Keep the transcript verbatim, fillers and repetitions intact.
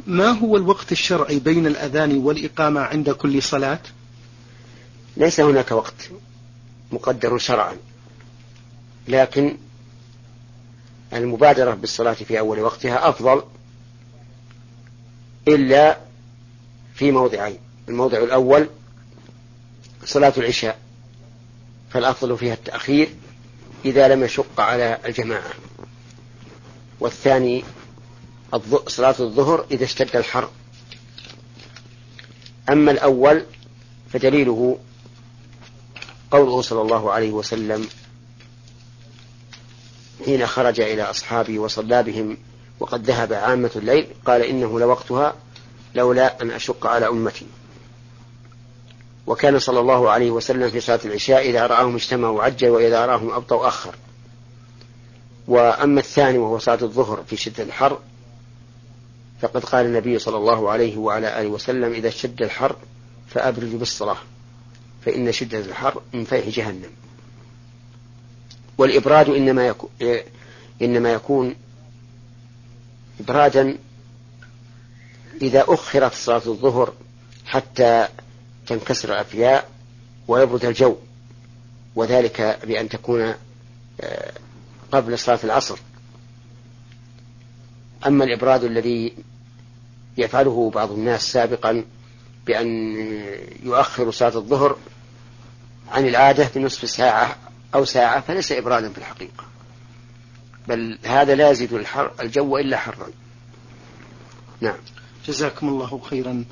ما هو الوقت الشرعي بين الأذان والإقامة عند كل صلاة؟ ليس هناك وقت مقدر شرعا، لكن المبادرة بالصلاة في أول وقتها أفضل، إلا في موضعين. الموضع الأول صلاة العشاء، فالأفضل فيها التأخير إذا لم يشق على الجماعة، والثاني صلاة الظهر إذا اشتد الحر. أما الأول فدليله قوله صلى الله عليه وسلم حين خرج إلى أصحابه وصلى بهم وقد ذهب عامة الليل، قال إنه لوقتها لولا أن أشق على أمتي. وكان صلى الله عليه وسلم في صلاة العشاء إذا رآهم اجتمعوا عجل، وإذا رآهم أبطوا أخر. وأما الثاني وهو صلاة الظهر في شدة الحر، فقد قال النبي صلى الله عليه وعلى آله وسلم إذا شد الحر فأبردوا بالصلاة فإن شدة الحر من فيح جهنم. والإبراد إنما يكون, إنما يكون إبرادا إذا أخرت صلاة الظهر حتى تنكسر الأفياء ويبرد الجو، وذلك بأن تكون قبل صلاة العصر. أما الإبراد الذي يفعله بعض الناس سابقا بأن يؤخر صلاة الظهر عن العادة بنصف ساعة أو ساعة، فليس إبرادا في الحقيقة، بل هذا لا يزيد الحر الجو إلا حرا. نعم. جزاكم الله خيرا.